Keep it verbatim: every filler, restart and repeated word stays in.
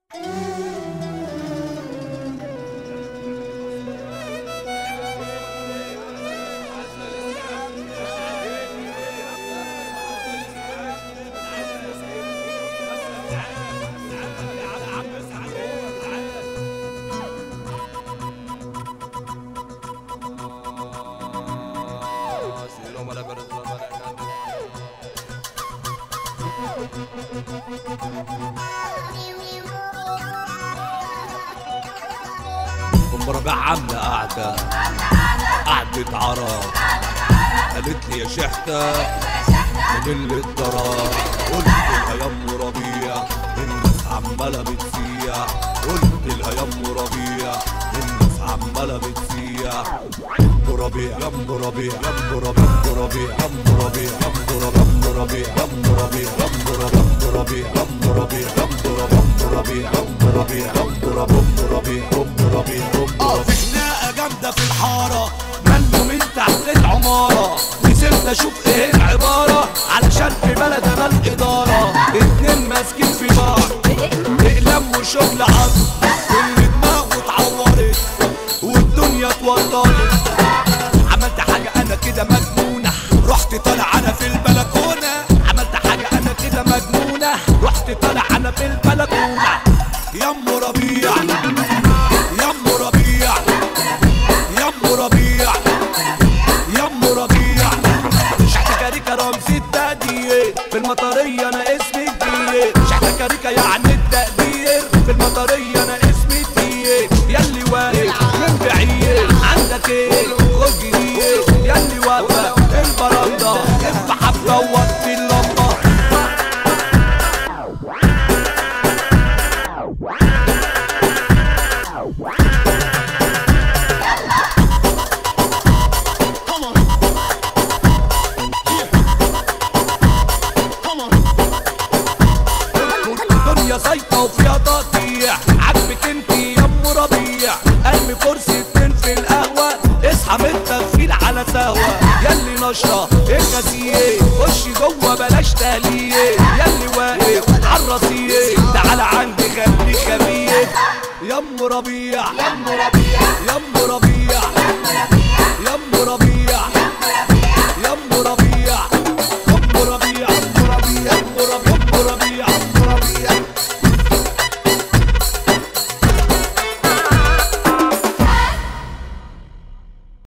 ام ربيع عامله قعده قعده عرب، قالت لي يا شحته من الضرار، قلت لها يا ام ربيع الناس عماله بتسيع، قلت لها يا ام ربيع الناس عماله بتسيع. ام ربيع يا ام ربيع يا ام ربيع يا ام ربيع يا ام ربيع يا ام ربيع يا ام ربيع يا ام ربيع يا ام ربيع يا ام ربيع يا ام ربيع يا ام ربيع ام ربيع ام ربيع اه في خناقه جامده في الحاره، منه من تحت العماره، نزلت اشوف ايه العباره علشان في بلد انا الاداره، اتنين ماسكين في بعض اقلام وشغل عصر، كل دماغه اتعورت والدنيا اتوترت. عملت حاجه انا كده مجنونه، رحت طالع انا في البلكونه، عملت حاجه انا كده مجنونه، رحت طالع انا في البلكونه. يا ام ربيع يا ام ربيع يا ام ربيع يا ام ربيع، شحت كاريكا رمز التقدير في المطريه انا اسمي كتير، شحت كاريكا يعني التقدير في المطريه انا اسمي كتير. ياللي واقف من بعيد عندك ايه خد جديد، ياللي واقفه البرندة افتح حبه ووطي اللمبه. الدنيا زيطه وفيها تقطيع، عاجبك انت يا ام ربيع، ارمي كرسي اتنين في القهوه، اصحى من التغفيل على سهوه. ياللي نشره الغسيل خشي جوه بلاش تهليه، ياللي واقف عالرصيف تعالى عندي خليك خبيث. يا ام ربيع يا ام ربيع يا ام ربيع